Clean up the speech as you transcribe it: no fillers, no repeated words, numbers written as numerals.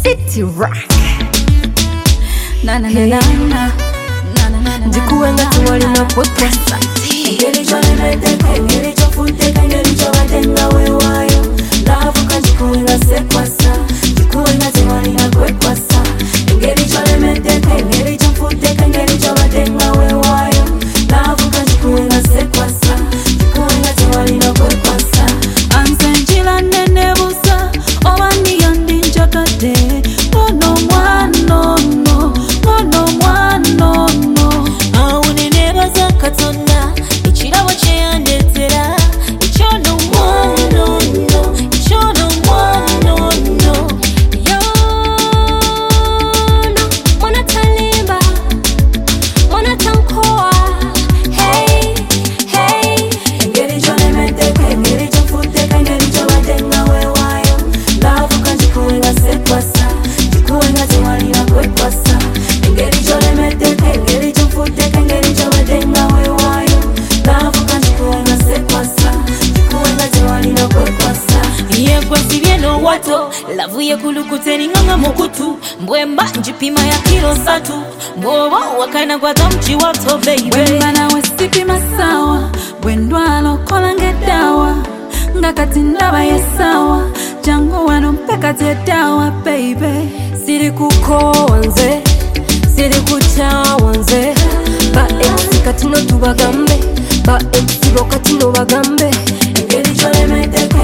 City Rock. Na na na na na. Ndikuwe ngati wali na potrasa. Ngeri cholemete, ngeri chofute, ngeri chowatenga wewayo. Ndavuka ndikuwe ngasekwasa, ndikuwe ngati wali na kwekwasa. Ngeri cholemete, ngeri chofute, ngeri chowatenga wewayo. Ndavuka ndikuwe ngasekwasa, ndikuwe ngati wali na kwekwasa. Ansenjila nene busa, obani yandi njakate. Mono mwano no, mono mwano no. Aunene baza katonda, ichirawo kyeyandetera. Ichono mwano no, ichono mwano no. Yono, mwana talimba, mwana tankoa. Hey, hey. Ngeri cholemete, ngeri chofute, ngeri chowatenga wewayo. Ndavuka ndikuwe ngasekwasa, ndikuwe ngati wali na kwekwasa. Ngeri cholemete, ngeri chofute, ngeri chowatenga wewayo. Ndavuka ndikuwe ngasekwasa, ndikuwe ngati wali na kwekwasa. Yekwasibye n'owato, lavuye kulukuteni nganga mukutu. Mbwemba njipima ya kilo 3, mbobo wakana kwa tamchi wato baby. Wemba nawe sipima sawa, bwendwalo kola ngedawa. Ngakati ndaba yesawa, jangu wano mpeka tedawa baby. Siri kukonze, siri kuchawanze. Ba ex katino tubagambe, ba ex bo katino bagambe. Ngeri cholemete